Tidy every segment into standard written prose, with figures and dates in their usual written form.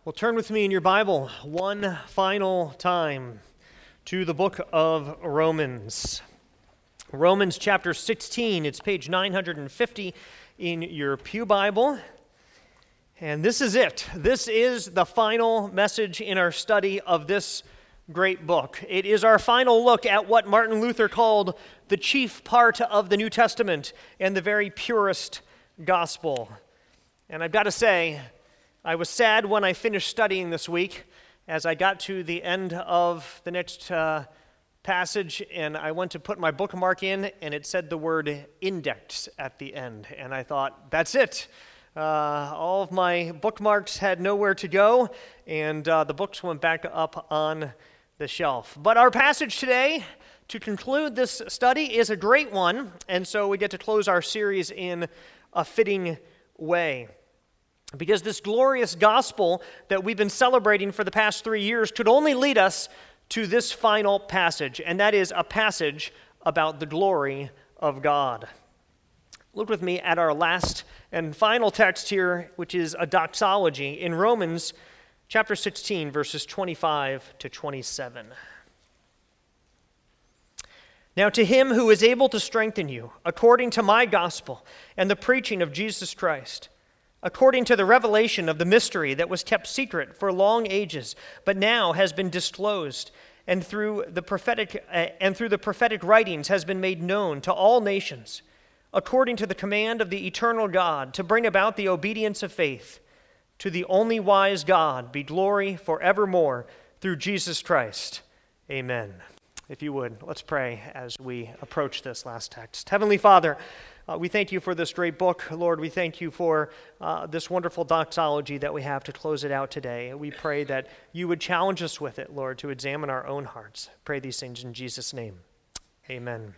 Well, turn with me in your Bible one final time to the book of Romans. Romans chapter 16, it's page 950 in your pew Bible. And this is it. This is the final message in our study of this great book. It is our final look at what Martin Luther called the chief part of the New Testament and the very purest gospel. And I've got to say, I was sad when I finished studying this week as I got to the end of the next passage and I went to put my bookmark in and it said the word index at the end. And I thought, that's it. All of my bookmarks had nowhere to go and the books went back up on the shelf. But our passage today, to conclude this study, is a great one. And so we get to close our series in a fitting way. Because this glorious gospel that we've been celebrating for the past 3 years could only lead us to this final passage, and that is a passage about the glory of God. Look with me at our last and final text here, which is a doxology in Romans chapter 16, verses 25 to 27. Now to him who is able to strengthen you, according to my gospel and the preaching of Jesus Christ, according to the revelation of the mystery that was kept secret for long ages, but now has been disclosed, and through the prophetic writings has been made known to all nations, according to the command of the eternal God, to bring about the obedience of faith. To the only wise God be glory forevermore through Jesus Christ. Amen. If you would, let's pray as we approach this last text. Heavenly Father, we thank you for this great book. Lord, we thank you for this wonderful doxology that we have to close it out today. We pray that you would challenge us with it, Lord, to examine our own hearts. Pray these things in Jesus' name. Amen.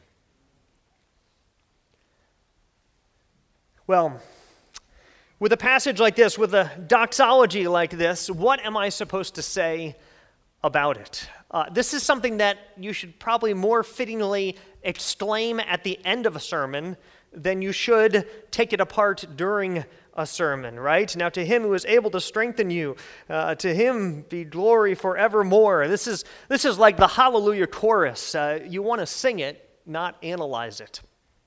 Well, with a passage like this, with a doxology like this, what am I supposed to say about it? This is something that you should probably more fittingly exclaim at the end of a sermon than you should take it apart during a sermon, right? Now, to him who is able to strengthen you, to him be glory forevermore. This is like the Hallelujah chorus. You want to sing it, not analyze it.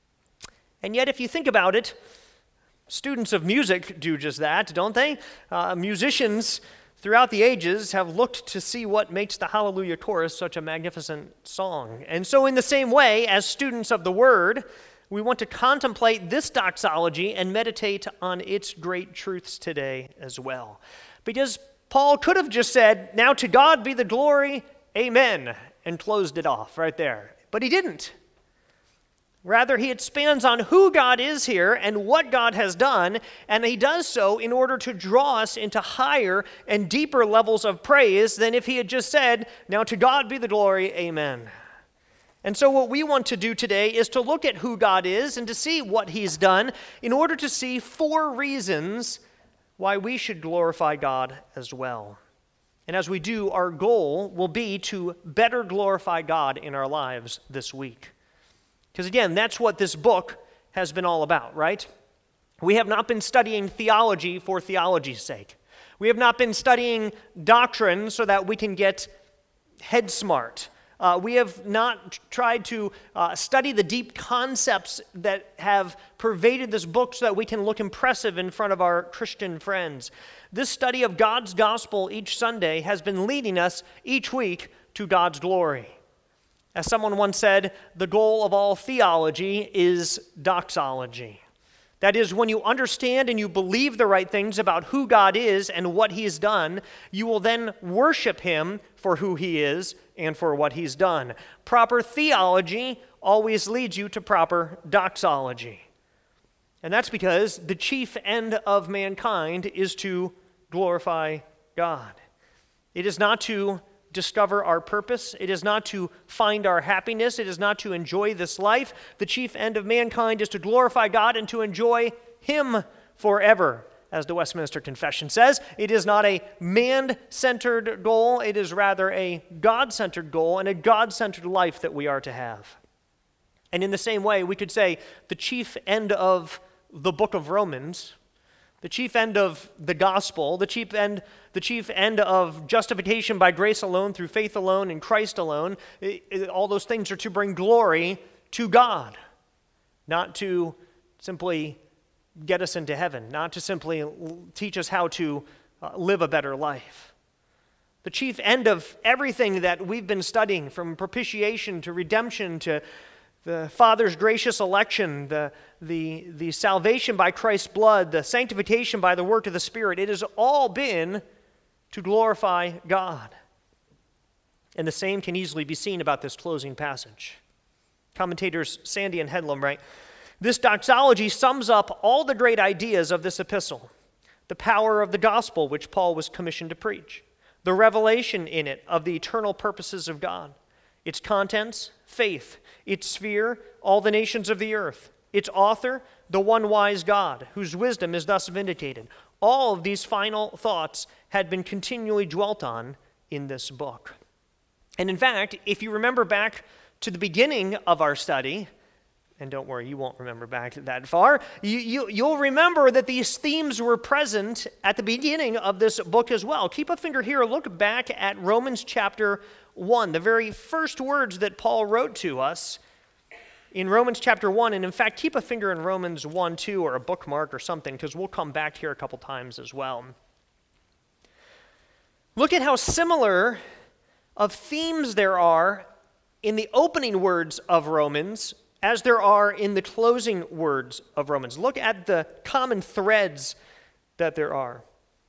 And yet, if you think about it, students of music do just that, don't they? Musicians throughout the ages have looked to see what makes the Hallelujah chorus such a magnificent song. And so in the same way, as students of the Word, we want to contemplate this doxology and meditate on its great truths today as well. Because Paul could have just said, now to God be the glory, amen, and closed it off right there. But he didn't. Rather, he expands on who God is here and what God has done, and he does so in order to draw us into higher and deeper levels of praise than if he had just said, now to God be the glory, amen. And so what we want to do today is to look at who God is and to see what he's done in order to see 4 reasons why we should glorify God as well. And as we do, our goal will be to better glorify God in our lives this week. Because again, that's what this book has been all about, right? We have not been studying theology for theology's sake. We have not been studying doctrine so that we can get head smart. We have not tried to study the deep concepts that have pervaded this book so that we can look impressive in front of our Christian friends. This study of God's gospel each Sunday has been leading us each week to God's glory. As someone once said, the goal of all theology is doxology. That is, when you understand and you believe the right things about who God is and what he's done, you will then worship him for who he is and for what he's done. Proper theology always leads you to proper doxology. And that's because the chief end of mankind is to glorify God. It is not to discover our purpose. It is not to find our happiness. It is not to enjoy this life. The chief end of mankind is to glorify God and to enjoy him forever. As the Westminster Confession says, it is not a man-centered goal. It is rather a God-centered goal and a God-centered life that we are to have. And in the same way, we could say the chief end of the book of Romans, the chief end of the gospel, the chief end of justification by grace alone, through faith alone, in Christ alone, all those things are to bring glory to God, not to simply get us into heaven, not to simply teach us how to live a better life. The chief end of everything that we've been studying, from propitiation to redemption to the Father's gracious election, the salvation by Christ's blood, the sanctification by the work of the Spirit, it has all been to glorify God. And the same can easily be seen about this closing passage. Commentators Sandy and Headlam write, "This doxology sums up all the great ideas of this epistle, the power of the gospel which Paul was commissioned to preach, the revelation in it of the eternal purposes of God, its contents, faith, its sphere, all the nations of the earth, its author, the one wise God, whose wisdom is thus vindicated." All of these final thoughts had been continually dwelt on in this book. And in fact, if you remember back to the beginning of our study, and don't worry, you won't remember back that far, you'll remember that these themes were present at the beginning of this book as well. Keep a finger here, look back at Romans chapter 1, the very first words that Paul wrote to us in Romans chapter 1, and in fact, keep a finger in Romans 1, 2, or a bookmark or something, because we'll come back here a couple times as well. Look at how similar of themes there are in the opening words of Romans as there are in the closing words of Romans. Look at the common threads that there are.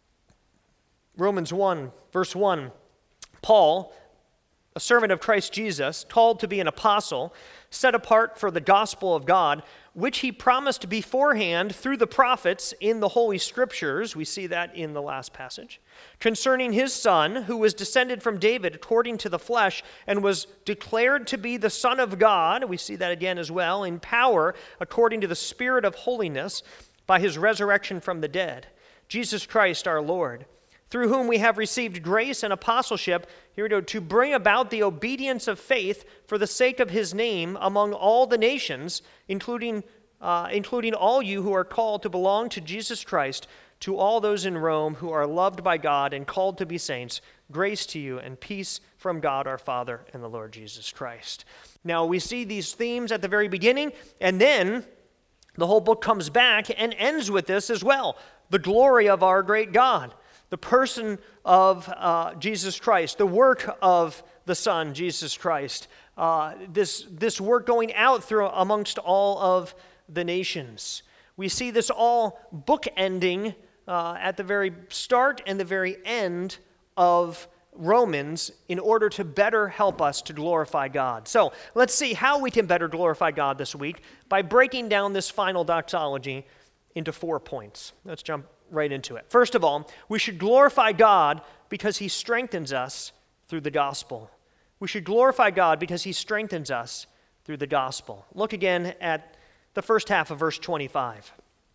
Romans 1, verse 1, Paul, a servant of Christ Jesus, called to be an apostle, set apart for the gospel of God, which he promised beforehand through the prophets in the Holy Scriptures. We see that in the last passage. Concerning his Son, who was descended from David according to the flesh, and was declared to be the Son of God. We see that again as well, in power according to the Spirit of holiness, by his resurrection from the dead. Jesus Christ our Lord, through whom we have received grace and apostleship, here we go, to bring about the obedience of faith for the sake of his name among all the nations, including all you who are called to belong to Jesus Christ, to all those in Rome who are loved by God and called to be saints, grace to you and peace from God our Father and the Lord Jesus Christ. Now we see these themes at the very beginning, and then the whole book comes back and ends with this as well, the glory of our great God. The person of Jesus Christ, the work of the Son, Jesus Christ, this work going out through amongst all of the nations. We see this all bookending at the very start and the very end of Romans in order to better help us to glorify God. So let's see how we can better glorify God this week by breaking down this final doxology into 4 points. Let's jump right into it. First of all, we should glorify God because he strengthens us through the gospel. We should glorify God because he strengthens us through the gospel. Look again at the first half of verse 25.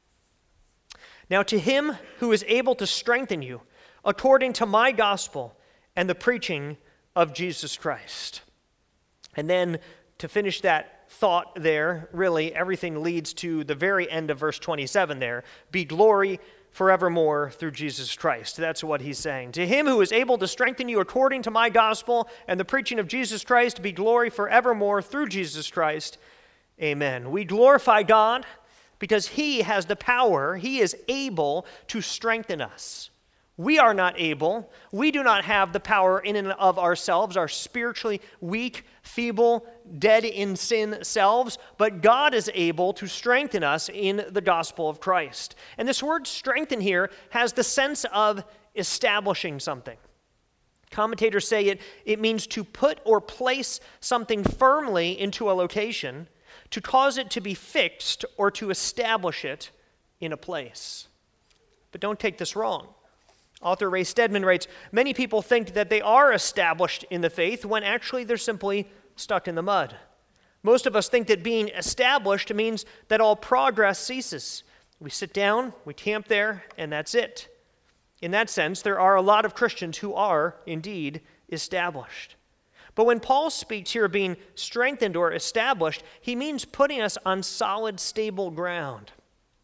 Now to him who is able to strengthen you according to my gospel and the preaching of Jesus Christ. And then to finish that thought there, really everything leads to the very end of verse 27 there. Be glory forevermore through Jesus Christ. That's what he's saying. To him who is able to strengthen you according to my gospel and the preaching of Jesus Christ, be glory forevermore through Jesus Christ. Amen. We glorify God because he has the power, he is able to strengthen us. We are not able. We do not have the power in and of ourselves, our spiritually weak, feeble, dead in sin selves, but God is able to strengthen us in the gospel of Christ. And this word strengthen here has the sense of establishing something. Commentators say it means to put or place something firmly into a location, to cause it to be fixed or to establish it in a place. But don't take this wrong. Author Ray Stedman writes, many people think that they are established in the faith when actually they're simply stuck in the mud. Most of us think that being established means that all progress ceases. We sit down, we camp there, and that's it. In that sense, there are a lot of Christians who are indeed established. But when Paul speaks here of being strengthened or established, he means putting us on solid, stable ground.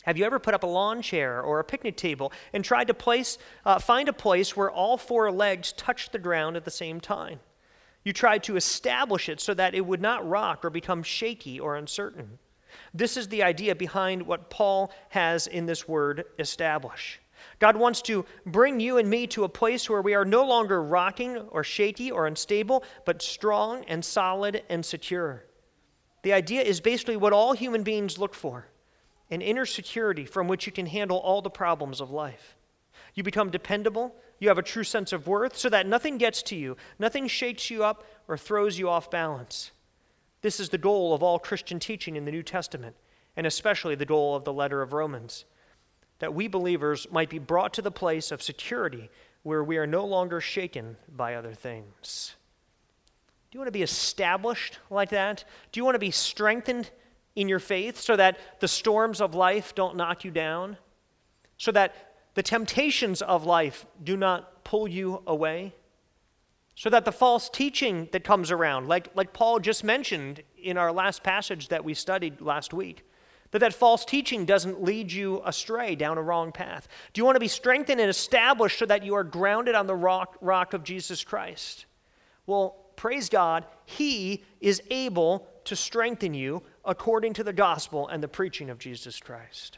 Have you ever put up a lawn chair or a picnic table and tried to find a place where all four legs touch the ground at the same time? You tried to establish it so that it would not rock or become shaky or uncertain. This is the idea behind what Paul has in this word, establish. God wants to bring you and me to a place where we are no longer rocking or shaky or unstable, but strong and solid and secure. The idea is basically what all human beings look for, an inner security from which you can handle all the problems of life. You become dependable, you have a true sense of worth, so that nothing gets to you, nothing shakes you up or throws you off balance. This is the goal of all Christian teaching in the New Testament, and especially the goal of the letter of Romans, that we believers might be brought to the place of security where we are no longer shaken by other things. Do you want to be established like that? Do you want to be strengthened in your faith so that the storms of life don't knock you down? So that the temptations of life do not pull you away? So that the false teaching that comes around, like Paul just mentioned in our last passage that we studied last week, that false teaching doesn't lead you astray down a wrong path? Do you want to be strengthened and established so that you are grounded on the rock of Jesus Christ? Well, praise God, He is able to strengthen you according to the gospel and the preaching of Jesus Christ.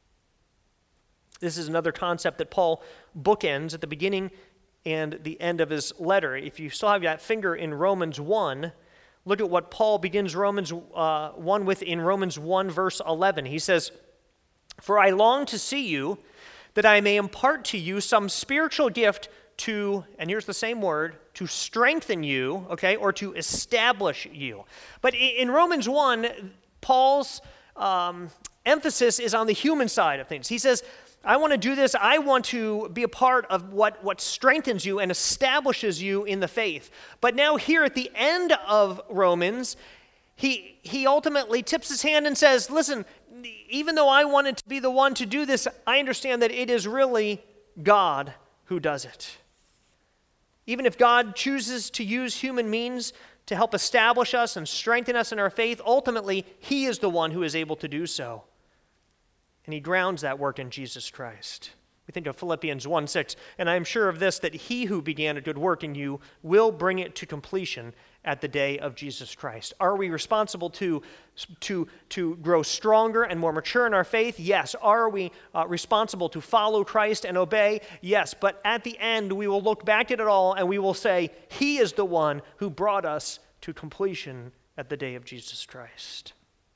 This is another concept that Paul bookends at the beginning and the end of his letter. If you still have that finger in Romans 1, look at what Paul begins Romans 1 with in Romans 1 verse 11. He says, "For I long to see you, that I may impart to you some spiritual gift to," and here's the same word, "to strengthen you," okay, or to establish you. But in Romans 1, Paul's emphasis is on the human side of things. He says, I want to do this. I want to be a part of what strengthens you and establishes you in the faith. But now here at the end of Romans, he ultimately tips his hand and says, listen, even though I wanted to be the one to do this, I understand that it is really God who does it. Even if God chooses to use human means to help establish us and strengthen us in our faith, ultimately, He is the one who is able to do so. And He grounds that work in Jesus Christ. We think of Philippians 1:6, and I am sure of this, that He who began a good work in you will bring it to completion at the day of Jesus Christ. Are we responsible to grow stronger and more mature in our faith? Yes. Are we responsible to follow Christ and obey? Yes. But at the end, we will look back at it all and we will say, He is the one who brought us to completion at the day of Jesus Christ.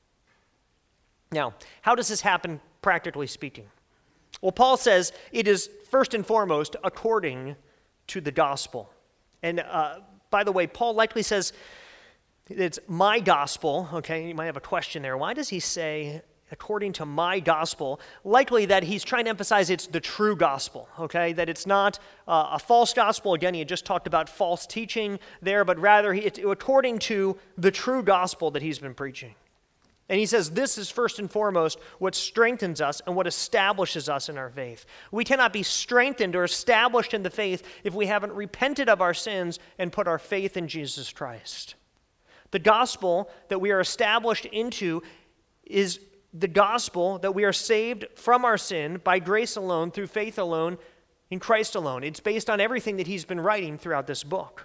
Now, how does this happen practically speaking? Well, Paul says it is first and foremost according to the gospel. And by the way, Paul likely says it's my gospel. Okay, you might have a question there. Why does he say according to my gospel? Likely that he's trying to emphasize it's the true gospel, okay? That it's not a false gospel. Again, he had just talked about false teaching there, but rather it's according to the true gospel that he's been preaching. And he says this is first and foremost what strengthens us and what establishes us in our faith. We cannot be strengthened or established in the faith if we haven't repented of our sins and put our faith in Jesus Christ. The gospel that we are established into is the gospel that we are saved from our sin by grace alone, through faith alone, in Christ alone. It's based on everything that he's been writing throughout this book.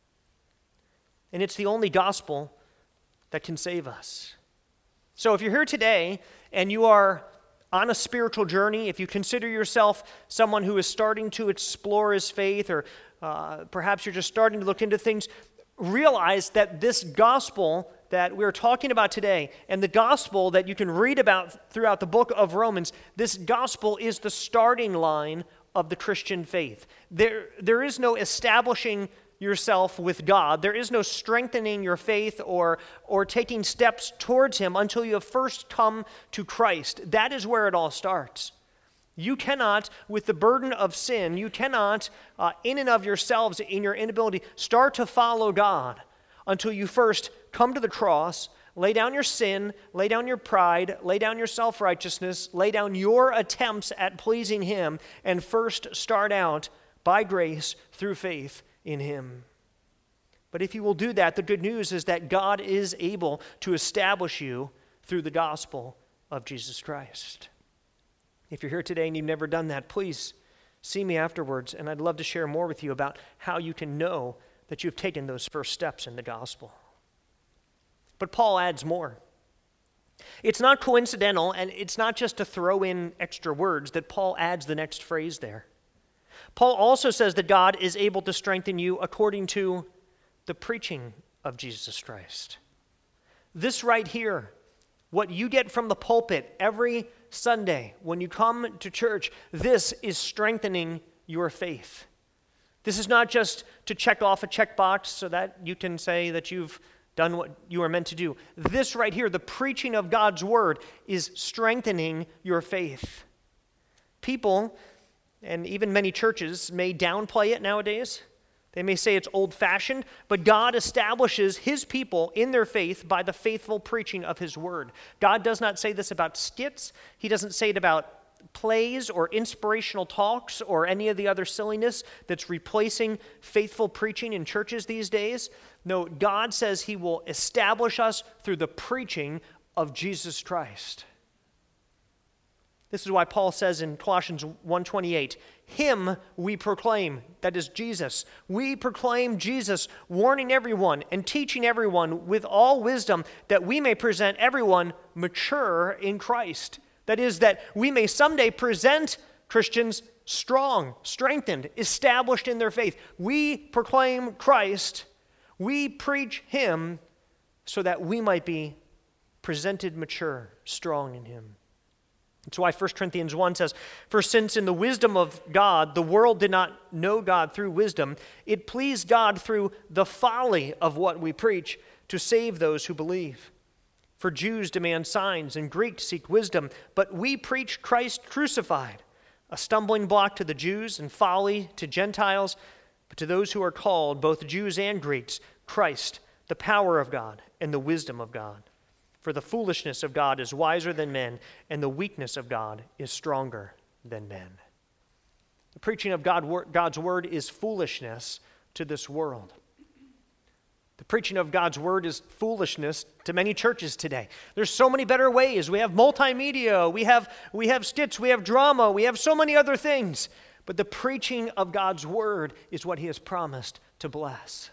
And it's the only gospel that can save us. So if you're here today and you are on a spiritual journey, if you consider yourself someone who is starting to explore his faith, or perhaps you're just starting to look into things, realize that this gospel that we're talking about today and the gospel that you can read about throughout the book of Romans, this gospel is the starting line of the Christian faith. There is no establishing yourself with God. There is no strengthening your faith or taking steps towards Him until you have first come to Christ. That is where it all starts. You cannot, with the burden of sin, you cannot, in and of yourselves, in your inability, start to follow God until you first come to the cross, lay down your sin, lay down your pride, lay down your self-righteousness, lay down your attempts at pleasing Him, and first start out by grace through faith in Him. But if you will do that, the good news is that God is able to establish you through the gospel of Jesus Christ. If you're here today and you've never done that, please see me afterwards, and I'd love to share more with you about how you can know that you've taken those first steps in the gospel. But Paul adds more. It's not coincidental, and it's not just to throw in extra words that Paul adds the next phrase there. Paul also says that God is able to strengthen you according to the preaching of Jesus Christ. This right here, what you get from the pulpit every Sunday when you come to church, this is strengthening your faith. This is not just to check off a checkbox so that you can say that you've done what you are meant to do. This right here, the preaching of God's word, is strengthening your faith. People, and even many churches, may downplay it nowadays. They may say it's old-fashioned, but God establishes his people in their faith by the faithful preaching of his word. God does not say this about skits. He doesn't say it about plays or inspirational talks or any of the other silliness that's replacing faithful preaching in churches these days. No, God says he will establish us through the preaching of Jesus Christ. This is why Paul says in Colossians 1:28, him we proclaim, that is Jesus. We proclaim Jesus, warning everyone and teaching everyone with all wisdom, that we may present everyone mature in Christ. That is, that we may someday present Christians strong, strengthened, established in their faith. We proclaim Christ. We preach him so that we might be presented mature, strong in him. That's why 1 Corinthians 1 says, for since in the wisdom of God, the world did not know God through wisdom, it pleased God through the folly of what we preach to save those who believe. For Jews demand signs and Greeks seek wisdom, but we preach Christ crucified, a stumbling block to the Jews and folly to Gentiles, but to those who are called, both Jews and Greeks, Christ, the power of God and the wisdom of God. For the foolishness of God is wiser than men, and the weakness of God is stronger than men. The preaching of God's word is foolishness to this world. The preaching of God's word is foolishness to many churches today. There's so many better ways. We have multimedia, we have skits, we have drama, we have so many other things. But the preaching of God's word is what he has promised to bless.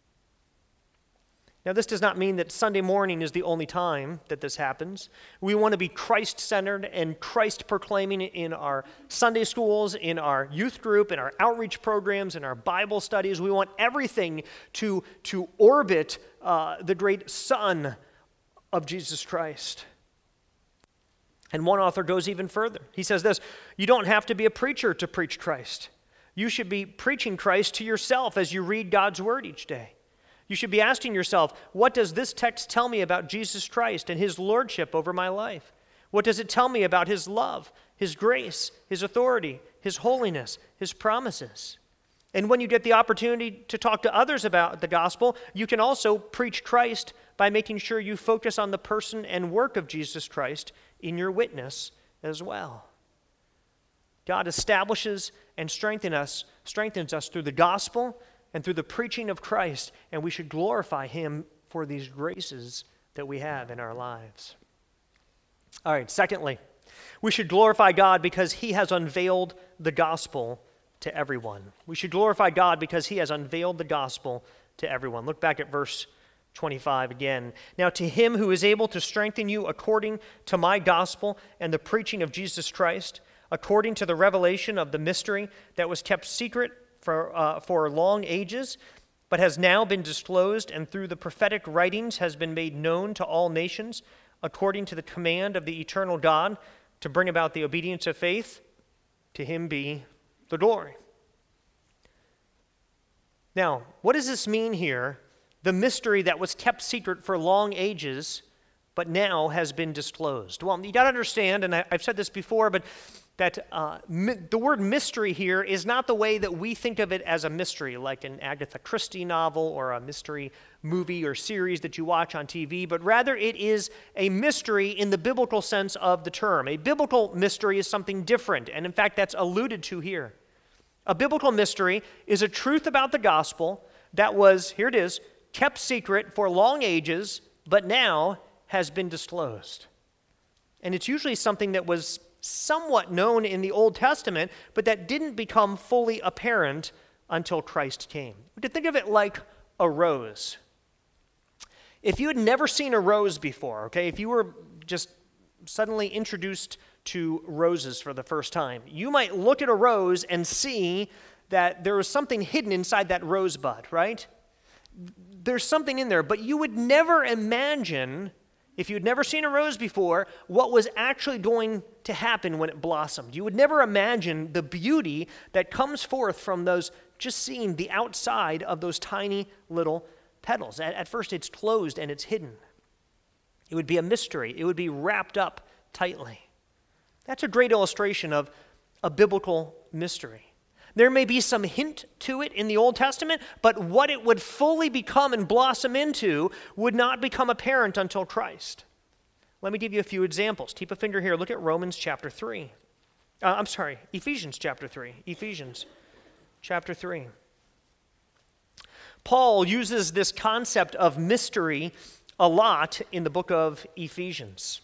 Now, this does not mean that Sunday morning is the only time that this happens. We want to be Christ-centered and Christ-proclaiming in our Sunday schools, in our youth group, in our outreach programs, in our Bible studies. We want everything to orbit the great Son of Jesus Christ. And one author goes even further. He says this, you don't have to be a preacher to preach Christ. You should be preaching Christ to yourself as you read God's word each day. You should be asking yourself, what does this text tell me about Jesus Christ and his lordship over my life? What does it tell me about his love, his grace, his authority, his holiness, his promises? And when you get the opportunity to talk to others about the gospel, you can also preach Christ by making sure you focus on the person and work of Jesus Christ in your witness as well. God establishes and strengthens us through the gospel and through the preaching of Christ, and we should glorify him for these graces that we have in our lives. All right, secondly, we should glorify God because he has unveiled the gospel to everyone. We should glorify God because he has unveiled the gospel to everyone. Look back at verse 25 again. Now to him who is able to strengthen you according to my gospel and the preaching of Jesus Christ, according to the revelation of the mystery that was kept secret for long ages, but has now been disclosed and through the prophetic writings has been made known to all nations, according to the command of the eternal God, to bring about the obedience of faith, to him be the glory. Now, what does this mean here? The mystery that was kept secret for long ages, but now has been disclosed. Well, you got to understand, and I've said this before, but that the word mystery here is not the way that we think of it as a mystery, like an Agatha Christie novel or a mystery movie or series that you watch on TV, but rather it is a mystery in the biblical sense of the term. A biblical mystery is something different, and in fact, that's alluded to here. A biblical mystery is a truth about the gospel that was, here it is, kept secret for long ages, but now has been disclosed. And it's usually something that was somewhat known in the Old Testament, but that didn't become fully apparent until Christ came. To think of it like a rose. If you had never seen a rose before, okay, if you were just suddenly introduced to roses for the first time, you might look at a rose and see that there was something hidden inside that rosebud, right? There's something in there, but you would never imagine, if you'd never seen a rose before, what was actually going to happen when it blossomed. You would never imagine the beauty that comes forth from those, just seeing the outside of those tiny little petals. At first it's closed and it's hidden. It would be a mystery. It would be wrapped up tightly. That's a great illustration of a biblical mystery. There may be some hint to it in the Old Testament, but what it would fully become and blossom into would not become apparent until Christ. Let me give you a few examples. Keep a finger here. Look at Ephesians chapter 3. Ephesians chapter 3. Paul uses this concept of mystery a lot in the book of Ephesians.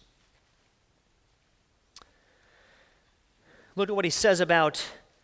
Look at what he says about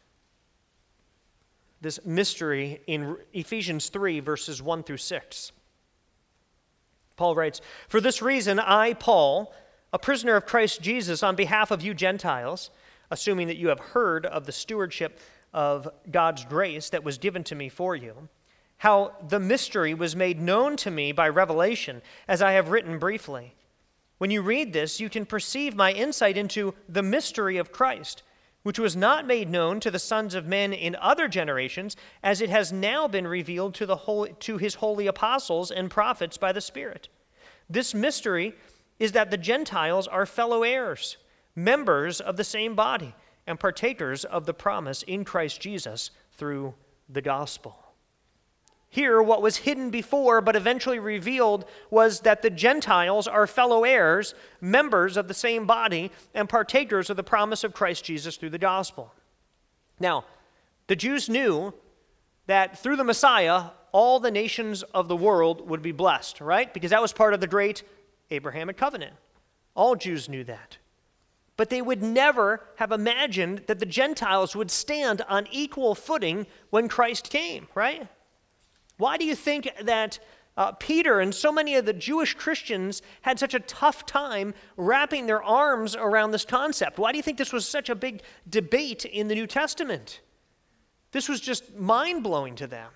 this mystery in Ephesians 3, verses 1 through 6. Paul writes, "For this reason, I, Paul, a prisoner of Christ Jesus, on behalf of you Gentiles, assuming that you have heard of the stewardship of God's grace that was given to me for you, how the mystery was made known to me by revelation, as I have written briefly. When you read this, you can perceive my insight into the mystery of Christ, which was not made known to the sons of men in other generations, as it has now been revealed to his holy apostles and prophets by the Spirit. This mystery is that the Gentiles are fellow heirs, members of the same body, and partakers of the promise in Christ Jesus through the gospel." Here, what was hidden before but eventually revealed was that the Gentiles are fellow heirs, members of the same body, and partakers of the promise of Christ Jesus through the gospel. Now, the Jews knew that through the Messiah, all the nations of the world would be blessed, right? Because that was part of the great Abrahamic covenant. All Jews knew that. But they would never have imagined that the Gentiles would stand on equal footing when Christ came, right? Why do you think that Peter and so many of the Jewish Christians had such a tough time wrapping their arms around this concept? Why do you think this was such a big debate in the New Testament? This was just mind-blowing to them.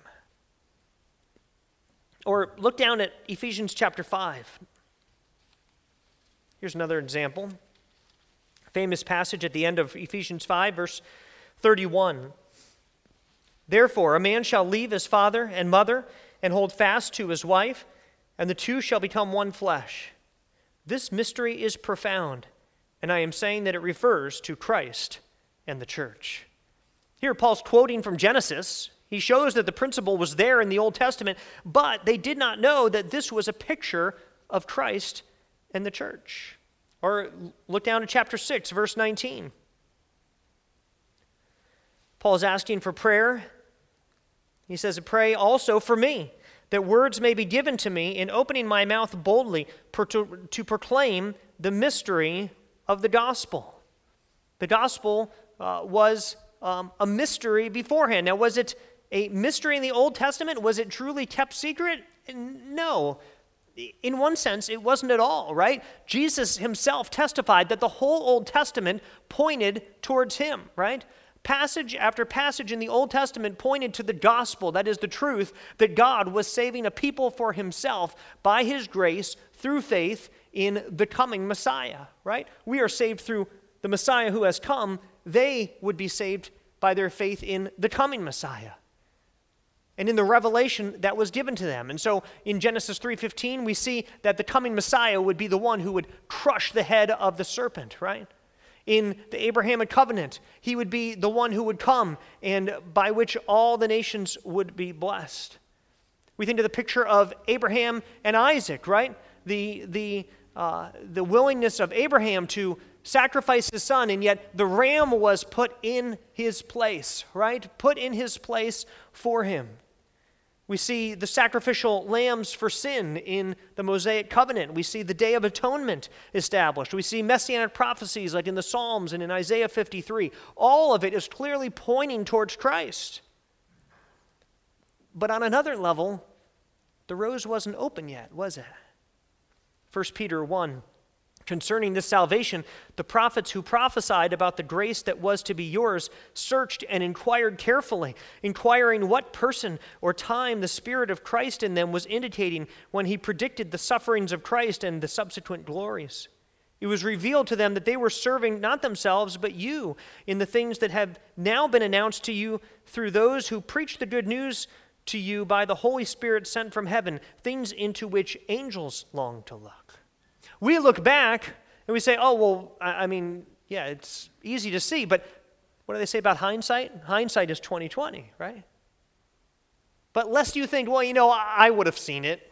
Or look down at Ephesians chapter 5. Here's another example. Famous passage at the end of Ephesians 5, verse 31. "Therefore, a man shall leave his father and mother and hold fast to his wife, and the two shall become one flesh. This mystery is profound, and I am saying that it refers to Christ and the church." Here, Paul's quoting from Genesis. He shows that the principle was there in the Old Testament, but they did not know that this was a picture of Christ and the church. Or look down to chapter 6, verse 19. Paul is asking for prayer. He says, "Pray also for me, that words may be given to me in opening my mouth boldly to proclaim the mystery of the gospel." The gospel was a mystery beforehand. Now, was it a mystery in the Old Testament? Was it truly kept secret? No. In one sense, it wasn't at all, right? Jesus himself testified that the whole Old Testament pointed towards him, right? Passage after passage in the Old Testament pointed to the gospel, that is the truth, that God was saving a people for himself by his grace through faith in the coming Messiah, right? We are saved through the Messiah who has come. They would be saved by their faith in the coming Messiah and in the revelation that was given to them. And so in Genesis 3:15, we see that the coming Messiah would be the one who would crush the head of the serpent, right? In the Abrahamic covenant, he would be the one who would come and by which all the nations would be blessed. We think of the picture of Abraham and Isaac, right? The willingness of Abraham to sacrifice his son, and yet the ram was put in his place, right? Put in his place for him. We see the sacrificial lambs for sin in the Mosaic covenant. We see the Day of Atonement established. We see messianic prophecies like in the Psalms and in Isaiah 53. All of it is clearly pointing towards Christ. But on another level, the rose wasn't open yet, was it? 1 Peter 1. Concerning this salvation, the prophets who prophesied about the grace that was to be yours searched and inquired carefully, inquiring what person or time the Spirit of Christ in them was indicating when he predicted the sufferings of Christ and the subsequent glories. It was revealed to them that they were serving not themselves but you in the things that have now been announced to you through those who preach the good news to you by the Holy Spirit sent from heaven, things into which angels long to look. We look back and we say, oh, well, yeah, it's easy to see, but what do they say about hindsight? Hindsight is 20/20, right? But lest you think, well, I would have seen it.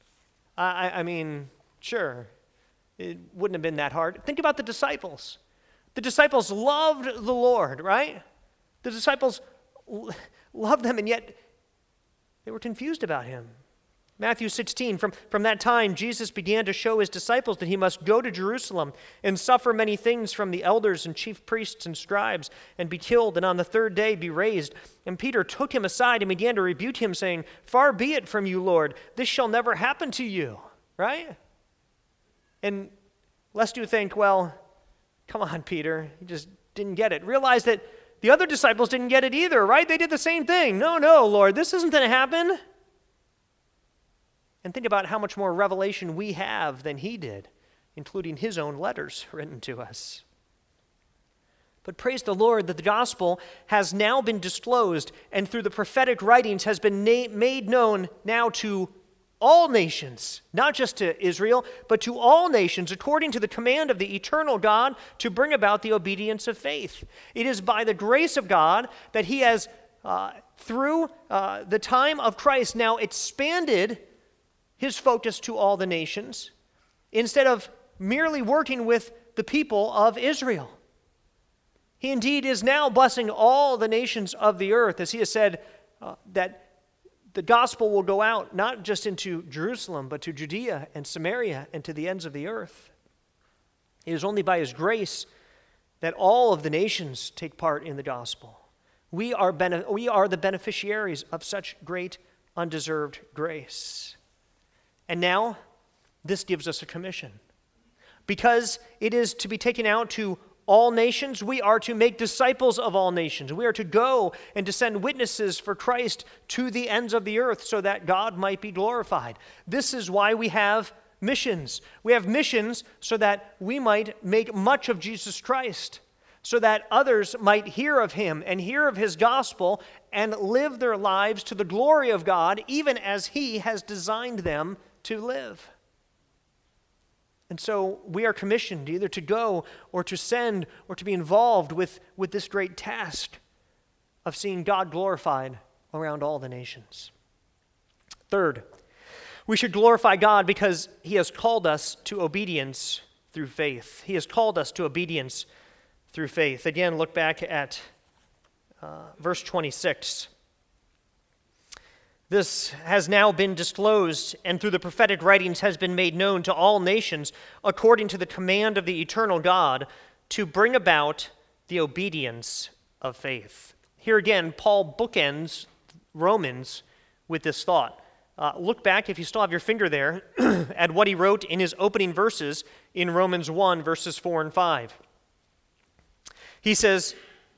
Sure, it wouldn't have been that hard. Think about the disciples. The disciples loved the Lord, right? The disciples loved them, and yet they were confused about him. Matthew 16, from that time, Jesus began to show his disciples that he must go to Jerusalem and suffer many things from the elders and chief priests and scribes and be killed and on the third day be raised. And Peter took him aside and began to rebuke him, saying, "Far be it from you, Lord, this shall never happen to you." Right? And lest you think, well, come on, Peter, you just didn't get it. Realize that the other disciples didn't get it either, right? They did the same thing. No, Lord, this isn't going to happen. And think about how much more revelation we have than he did, including his own letters written to us. But praise the Lord that the gospel has now been disclosed and through the prophetic writings has been made known now to all nations, not just to Israel, but to all nations, according to the command of the eternal God to bring about the obedience of faith. It is by the grace of God that he has, through the time of Christ, now expanded his focus to all the nations, instead of merely working with the people of Israel. He indeed is now blessing all the nations of the earth, as he has said that the gospel will go out not just into Jerusalem, but to Judea and Samaria and to the ends of the earth. It is only by his grace that all of the nations take part in the gospel. We are the beneficiaries of such great undeserved grace. And now, this gives us a commission. Because it is to be taken out to all nations, we are to make disciples of all nations. We are to go and to send witnesses for Christ to the ends of the earth so that God might be glorified. This is why we have missions. We have missions so that we might make much of Jesus Christ, so that others might hear of him and hear of his gospel and live their lives to the glory of God, even as he has designed them to live. And so we are commissioned either to go or to send or to be involved with this great task of seeing God glorified around all the nations. Third, we should glorify God because he has called us to obedience through faith. He has called us to obedience through faith. Again, look back at verse 26. This has now been disclosed and through the prophetic writings has been made known to all nations according to the command of the eternal God to bring about the obedience of faith. Here again, Paul bookends Romans with this thought. Look back, if you still have your finger there, at what he wrote in his opening verses in Romans 1, verses 4 and 5. He says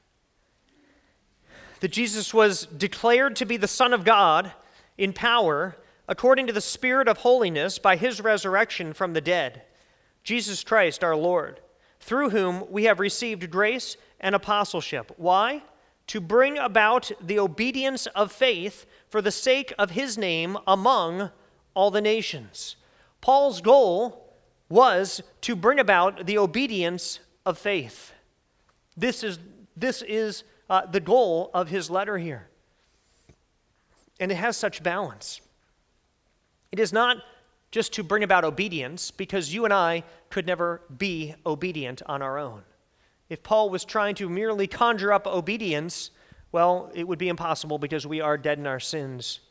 that Jesus was declared to be the Son of God in power, according to the Spirit of holiness, by his resurrection from the dead, Jesus Christ our Lord, through whom we have received grace and apostleship. Why? To bring about the obedience of faith for the sake of his name among all the nations. Paul's goal was to bring about the obedience of faith. This is the goal of his letter here. And it has such balance. It is not just to bring about obedience, because you and I could never be obedient on our own. If Paul was trying to merely conjure up obedience, well, it would be impossible because we are dead in our sins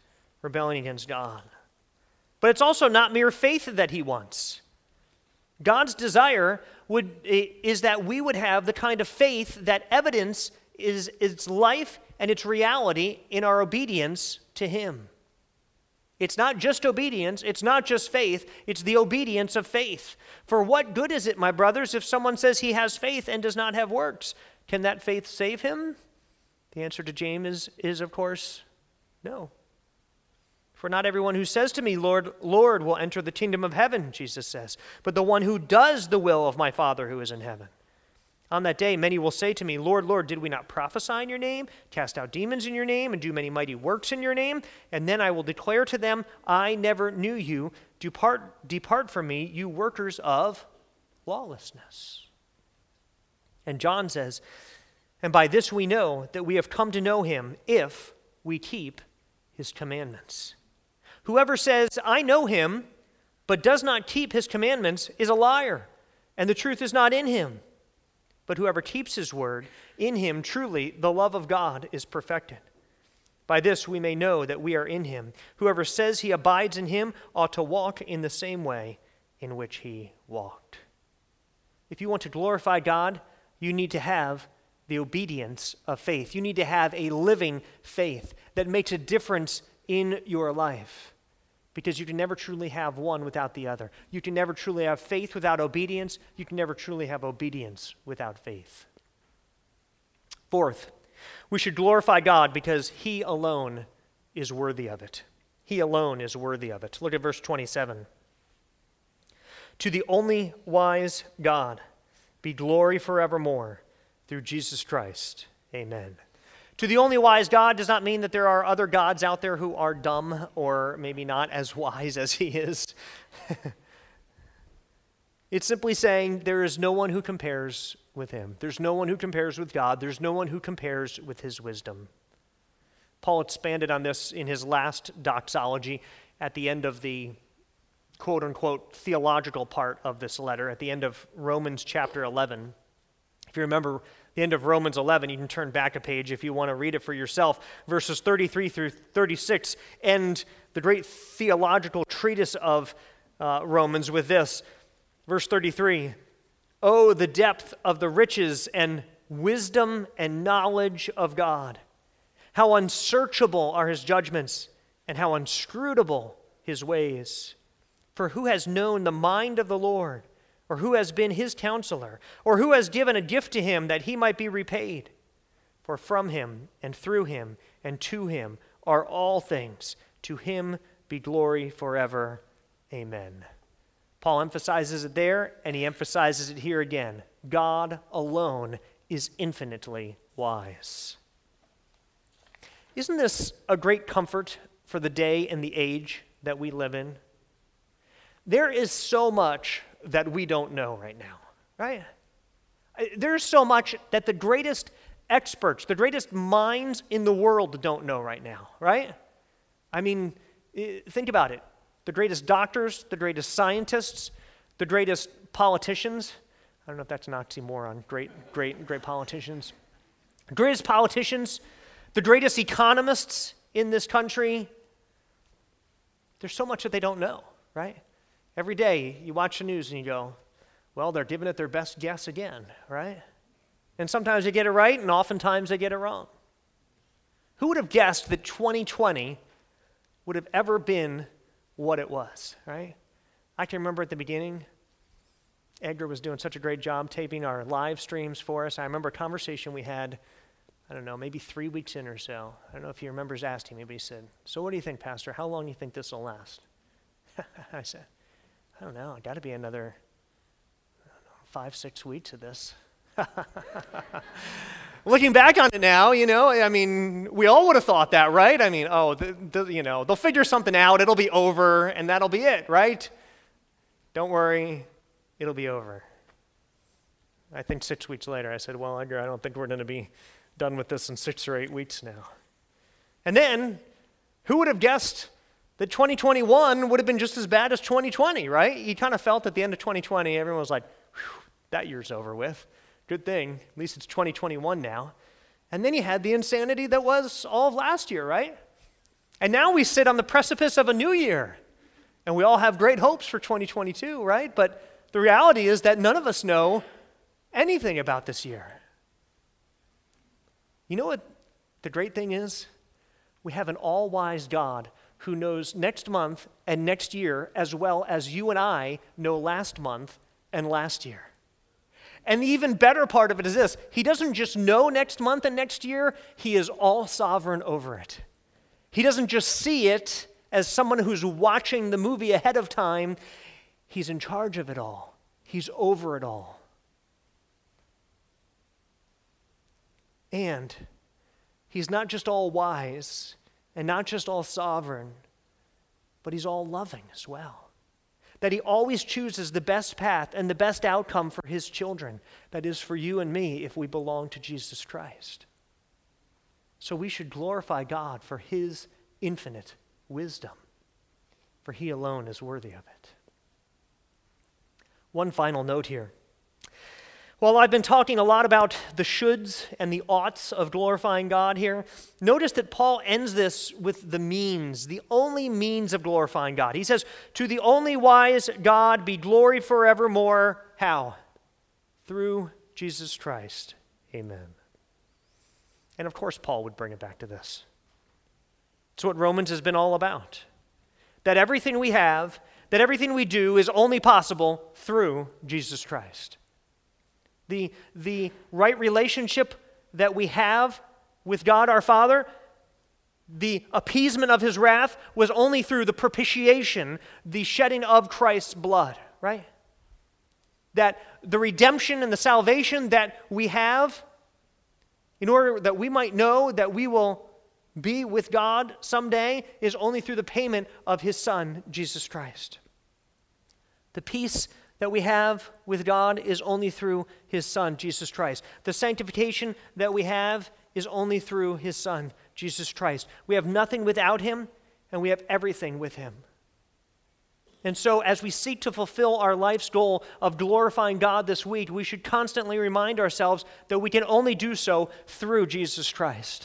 rebelling against God. But it's also not mere faith that he wants. God's desire is that we would have the kind of faith that evidence is its life and its reality in our obedience to him. It's not just obedience, it's not just faith, it's the obedience of faith. For what good is it, my brothers, if someone says he has faith and does not have works? Can that faith save him? The answer to James is of course, no. For not everyone who says to me, Lord, Lord, will enter the kingdom of heaven, Jesus says, but the one who does the will of my Father who is in heaven. On that day, many will say to me, Lord, Lord, did we not prophesy in your name, cast out demons in your name, and do many mighty works in your name? And then I will declare to them, I never knew you. Depart from me, you workers of lawlessness. And John says, and by this we know that we have come to know him if we keep his commandments. Whoever says, I know him, but does not keep his commandments is a liar, and the truth is not in him. But whoever keeps his word, in him truly the love of God is perfected. By this we may know that we are in him. Whoever says he abides in him ought to walk in the same way in which he walked. If you want to glorify God, you need to have the obedience of faith. You need to have a living faith that makes a difference in your life. Because you can never truly have one without the other. You can never truly have faith without obedience. You can never truly have obedience without faith. Fourth, we should glorify God because he alone is worthy of it. He alone is worthy of it. Look at verse 27. To the only wise God be glory forevermore through Jesus Christ. Amen. To the only wise God does not mean that there are other gods out there who are dumb or maybe not as wise as he is. It's simply saying there is no one who compares with him. There's no one who compares with God. There's no one who compares with his wisdom. Paul expanded on this in his last doxology at the end of the quote-unquote theological part of this letter, at the end of Romans chapter 11. If you remember the end of Romans 11, you can turn back a page if you want to read it for yourself. Verses 33 through 36 end the great theological treatise of Romans with this. Verse 33, oh, the depth of the riches and wisdom and knowledge of God. How unsearchable are his judgments and how inscrutable his ways. For who has known the mind of the Lord? Or who has been his counselor? Or who has given a gift to him that he might be repaid? For from him and through him and to him are all things. To him be glory forever. Amen. Paul emphasizes it there, and he emphasizes it here again. God alone is infinitely wise. Isn't this a great comfort for the day and the age that we live in? There is so much that we don't know right now, right? There's so much that the greatest experts, the greatest minds in the world don't know right now, right? I mean, think about it. The greatest doctors, the greatest scientists, the greatest politicians. I don't know if that's an oxymoron, great politicians. The greatest politicians, the greatest economists in this country. There's so much that they don't know, right? Every day you watch the news and you go, well, they're giving it their best guess again, right? And sometimes they get it right and oftentimes they get it wrong. Who would have guessed that 2020 would have ever been what it was, right? I can remember at the beginning, Edgar was doing such a great job taping our live streams for us. I remember a conversation we had, I don't know, maybe 3 weeks in or so. I don't know if he remembers asking me, but he said, so what do you think, Pastor? How long do you think this will last? I said, I don't know. It got to be another 5-6 weeks of this. Looking back on it now, I mean, we all would have thought that, right? I mean, they'll figure something out. It'll be over, and that'll be it, right? Don't worry, it'll be over. I think 6 weeks later, I said, well, Edgar, I don't think we're going to be done with this in 6 or 8 weeks now. And then, who would have guessed that 2021 would have been just as bad as 2020, right? You kind of felt at the end of 2020, everyone was like, that year's over with. Good thing, at least it's 2021 now. And then you had the insanity that was all of last year, right? And now we sit on the precipice of a new year. And we all have great hopes for 2022, right? But the reality is that none of us know anything about this year. You know what the great thing is? We have an all-wise God who knows next month and next year as well as you and I know last month and last year. And the even better part of it is this: he doesn't just know next month and next year, he is all sovereign over it. He doesn't just see it as someone who's watching the movie ahead of time. He's in charge of it all. He's over it all. And he's not just all wise and not just all sovereign, but he's all loving as well. That he always chooses the best path and the best outcome for his children. That is for you and me if we belong to Jesus Christ. So we should glorify God for his infinite wisdom, for he alone is worthy of it. One final note here. While I've been talking a lot about the shoulds and the oughts of glorifying God here, notice that Paul ends this with the means, the only means of glorifying God. He says, "To the only wise God be glory forevermore." How? Through Jesus Christ. Amen. And of course, Paul would bring it back to this. It's what Romans has been all about. That everything we have, that everything we do is only possible through Jesus Christ. The right relationship that we have with God our Father, the appeasement of his wrath, was only through the propitiation, the shedding of Christ's blood, right? That the redemption and the salvation that we have, in order that we might know that we will be with God someday, is only through the payment of his Son, Jesus Christ. The peace that we have with God is only through his Son, Jesus Christ. The sanctification that we have is only through his Son, Jesus Christ. We have nothing without him, and we have everything with him. And so as we seek to fulfill our life's goal of glorifying God this week, we should constantly remind ourselves that we can only do so through Jesus Christ.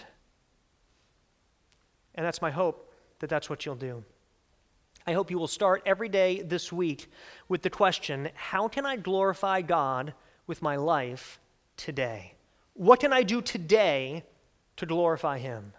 And that's my hope, that that's what you'll do. I hope you will start every day this week with the question, how can I glorify God with my life today? What can I do today to glorify him?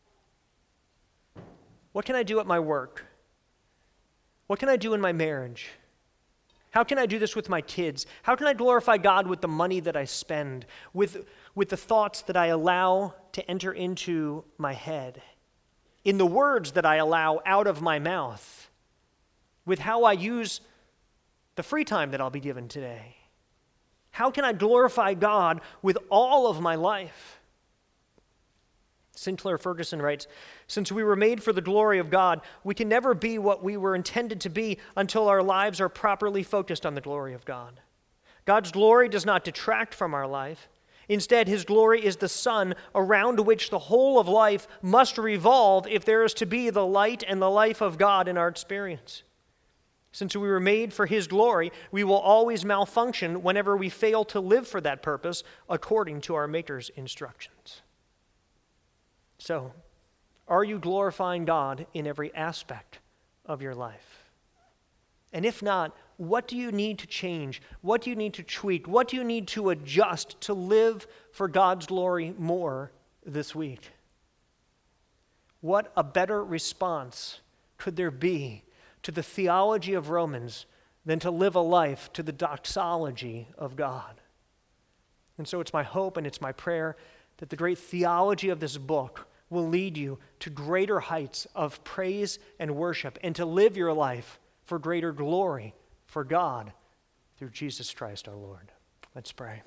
What can I do at my work? What can I do in my marriage? How can I do this with my kids? How can I glorify God with the money that I spend, with the thoughts that I allow to enter into my head, in the words that I allow out of my mouth, with how I use the free time that I'll be given today? How can I glorify God with all of my life? Sinclair Ferguson writes, "Since we were made for the glory of God, we can never be what we were intended to be until our lives are properly focused on the glory of God. God's glory does not detract from our life. Instead, his glory is the sun around which the whole of life must revolve if there is to be the light and the life of God in our experience. Since we were made for his glory, we will always malfunction whenever we fail to live for that purpose according to our Maker's instructions." So, are you glorifying God in every aspect of your life? And if not, what do you need to change? What do you need to tweak? What do you need to adjust to live for God's glory more this week? What a better response could there be to the theology of Romans than to live a life to the doxology of God? And so it's my hope and it's my prayer that the great theology of this book will lead you to greater heights of praise and worship and to live your life for greater glory for God through Jesus Christ our Lord. Let's pray.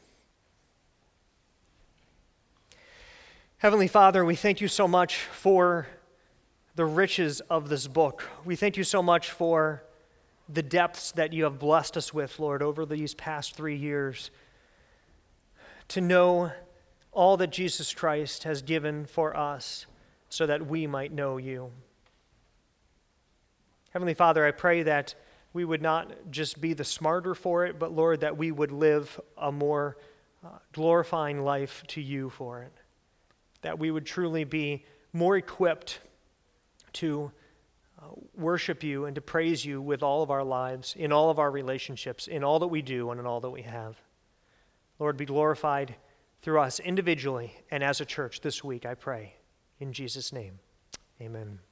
Heavenly Father, we thank you so much for the riches of this book. We thank you so much for the depths that you have blessed us with, Lord, over these past 3 years, to know all that Jesus Christ has given for us so that we might know you. Heavenly Father, I pray that we would not just be the smarter for it, but Lord, that we would live a more glorifying life to you for it. That we would truly be more equipped to worship you and to praise you with all of our lives, in all of our relationships, in all that we do and in all that we have. Lord, be glorified through us individually and as a church this week, I pray. In Jesus' name, amen.